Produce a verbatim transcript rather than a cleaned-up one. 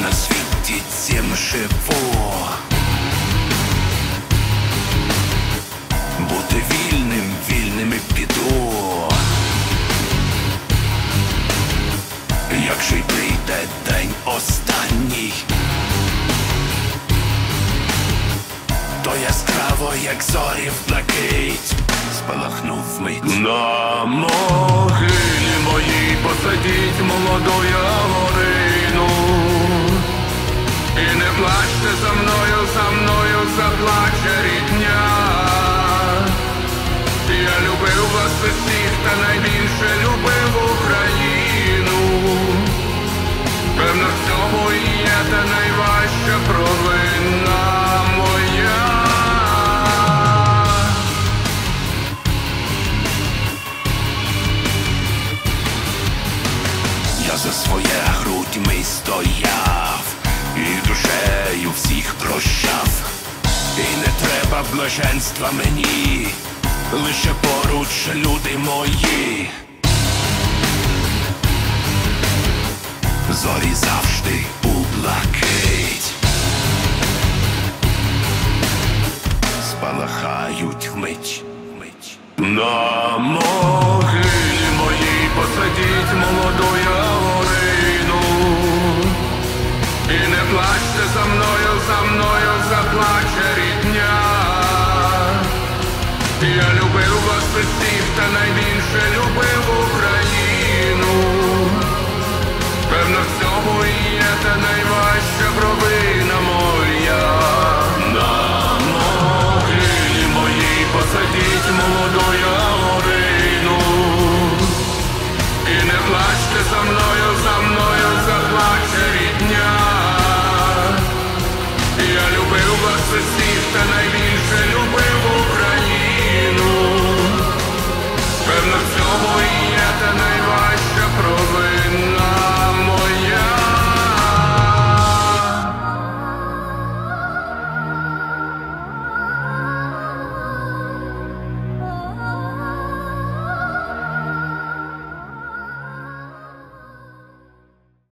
на світі цім живу. Бути вільним, вільним і піду. Якщо й прийде день останній, то яскраво, як зорі в блакить, спалахнув вмить. На могилі моїй посадіть молодою горину. І не плачте за мною, за мною заплаче рідня. Я любив вас усіх, та найбільше любив Україну. Певно, в цьому і є та найважча провина моя. Я за своє грудьми стояв і душею всіх прощав. І не треба блаженства мені, лише поруч люди мої. Зорі завжди у блакить спалахають вмить. На могилі моїй посадіть молодою горину. І не плачте за мною, за мною заплаче рідня. Я любив вас усіх.